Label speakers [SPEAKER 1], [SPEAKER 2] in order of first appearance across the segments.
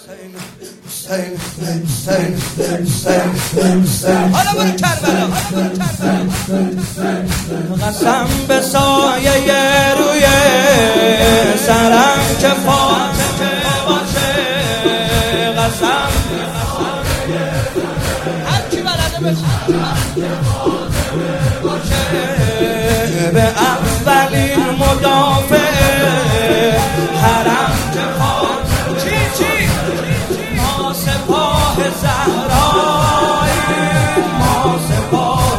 [SPEAKER 1] حالا برو کربلا قسم به سایه روی سرم که فاطمه باشه قسم هر کی بلده باشه به اولین مدافع حرم که فاطمه چی ما سپاه زهراییم ما سپاه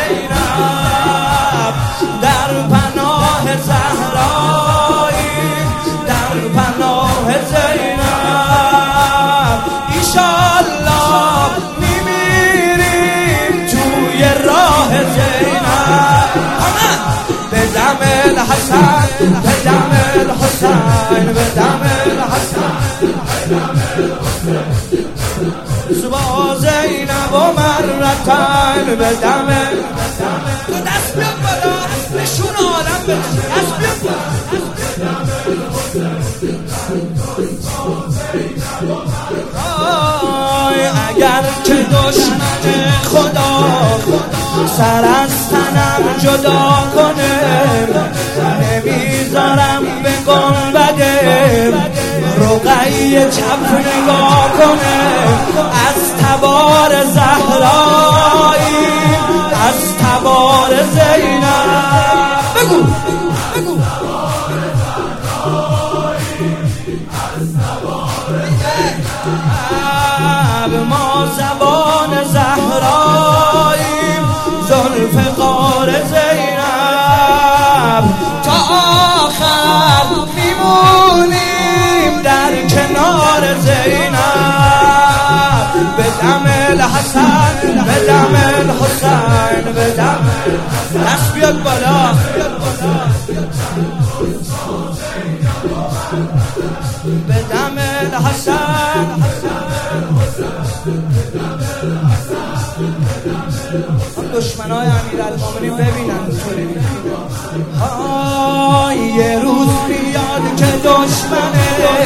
[SPEAKER 1] زینب در پناه زهراییم در پناه زینب ایشالله میمیریم توی راه زینب به دم الحسن به دم الحسین به دم الحسن زبا زینب و مرتن به دم تو دست بیاد بالا نشون عالم به دست بیاد بالا اگر که دشمن خدا سر از تنم جدا کنه نمیذارم به گنبده رقیه چپ نگاه کنه از تبار زهرایی از تبار زینب بگو ما زبان زهراییم زلف قار زینب تا آخر میمونیم در کنار زینب به دم الحسن به دم الحسین به دم دست بیاد بالا به دم الحسن دشمنای امیرالمومنین ببینن یه روز بیاد که دشمنه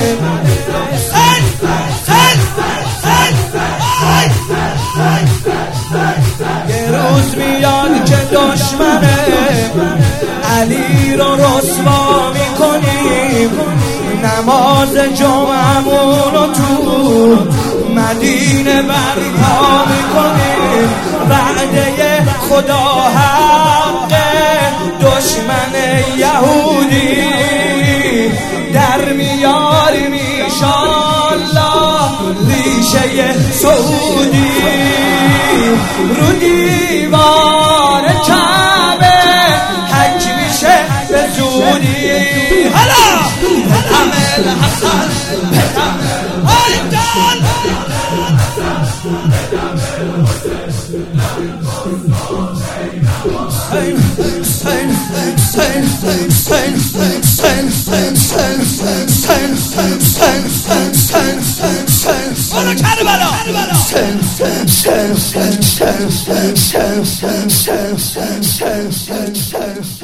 [SPEAKER 1] یه روز بیاد که دشمنه علی رو رسوا میکنیم نماز جمعمون رو تو مدینه برپا میکنیم وعده خدا حقه دشمن یهودی در میاریم ایشالله ریشه سعودی رو دیوار کعبه حج میشه به زودی حالا بدم الحسن بدم آیدان برو کربلا